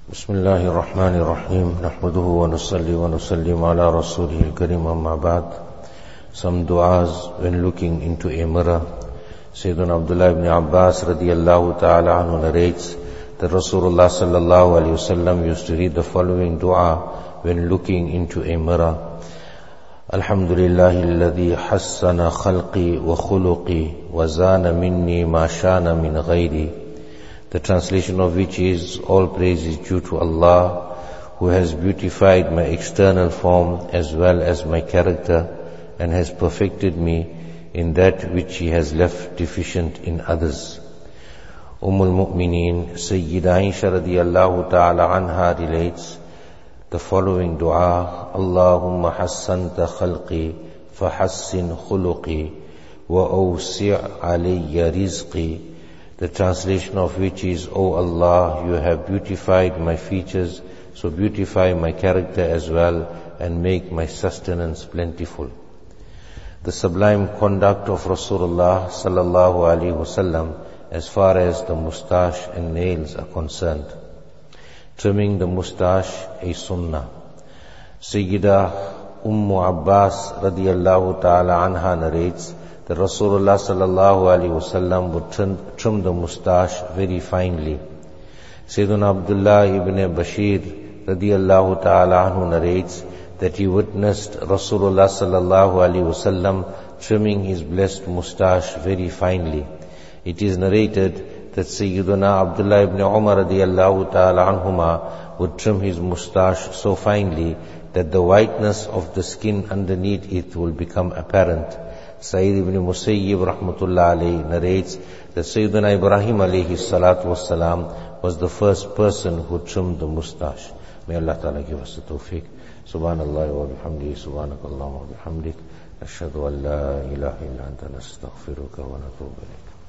بسم الله الرحمن الرحيم نحمده ونصلي ونسلم على رسوله الكريم أما بعد. Some du'as when looking into a mirror. Sayyidina Abdullah ibn Abbas radiyallahu ta'ala anhu narrates that Rasulullah sallallahu alayhi wasallam used to read the following dua when looking into a mirror. Alhamdulillahi alladhi hassana khalqi wa khuluqi wa zana minni ma shana min ghayri. The translation of which is, all praise is due to Allah, who has beautified my external form as well as my character, and has perfected me in that which He has left deficient in others. Ummul Mu'mineen Sayyida Aisha radiyallahu ta'ala anha relates the following dua: Allahumma hassanta khalqi fahassin khuluqi wa awsi' alayya rizqi. The translation of which is, O Allah, you have beautified my features, so beautify my character as well, and make my sustenance plentiful. The sublime conduct of Rasulullah sallallahu alaihi wasallam as far as the moustache and nails are concerned. Trimming the moustache, a sunnah. Sayyida Abbas radiyallahu ta'ala anha narrates that Rasulullah sallallahu alaihi wasallam would trim the moustache very finely. Sayyidina Abdullah ibn Bashir radiyallahu ta'ala anhu narrates that he witnessed Rasulullah sallallahu alaihi wasallam trimming his blessed moustache very finely. It is narrated that Sayyidina Abdullah ibn Umar radiyallahu ta'ala anhuma would trim his moustache so finely that the whiteness of the skin underneath it will become apparent. Sayyid ibn Musayyib rahmatullah alayhi narrates that Sayyidina Ibrahim alayhi salatu wassalam was the first person who trimmed the moustache. May Allah Ta'ala give us the tawfiq. Subhanallah wa bihamdihi, subhanakallah wa bihamdik. Ashhadu an la ilaha illa anta nastaghfiruka wa natubu ilayk.